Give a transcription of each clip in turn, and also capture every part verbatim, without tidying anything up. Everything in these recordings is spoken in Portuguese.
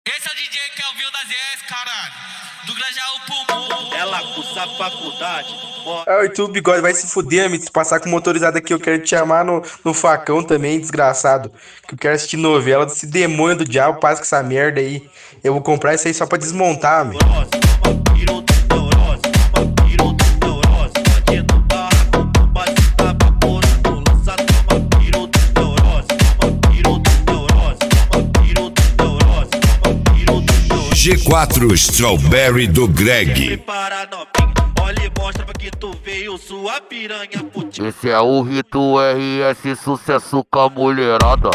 Esse é o D J Kelvin da Z S, caralho. Do Grajaú Pulmão. Ela cursa faculdade. Ah, e tu, bigode, vai se fuder, amigo. Se passar com motorizado aqui, eu quero te chamar no, no facão também, desgraçado. Que eu quero assistir novela desse demônio do diabo. Passa com essa merda aí. Eu vou comprar isso aí só pra desmontar, amigo. G quatro Strawberry do Greg. Olha e mostra pra que tu veio sua piranha putinha. Esse é o Rito R S, sucesso com a mulherada.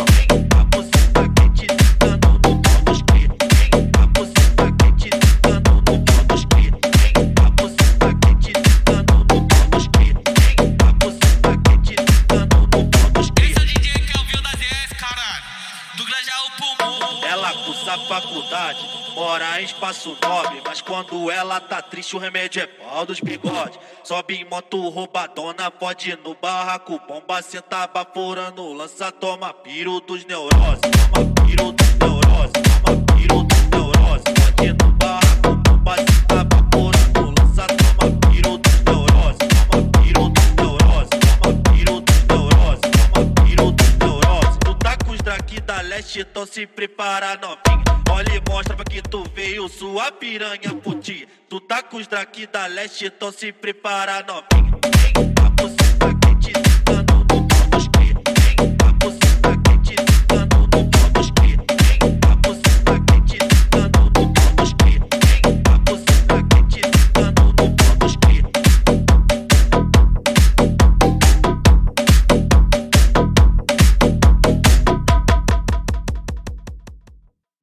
Ela cursa faculdade, mora em espaço nobre, mas quando ela tá triste o remédio é pau dos bigode. Sobe em moto roubadona, pode ir no barraco, bomba senta baforando, lança, toma piro dos neuroses, toma piro dos neuroses, toma piro dos neuroses. Pode ir no barraco, bomba senta baforando, lança, toma piro dos neuroses, toma piro dos neuroses, toma piro dos neuroses, toma piro dos neuroses. Tu tá com os draki da leste, então se prepara novinha. Olha e mostra pra que tu veio sua piranha putinha. Tu tá com os draki da leste, então se prepara novinha.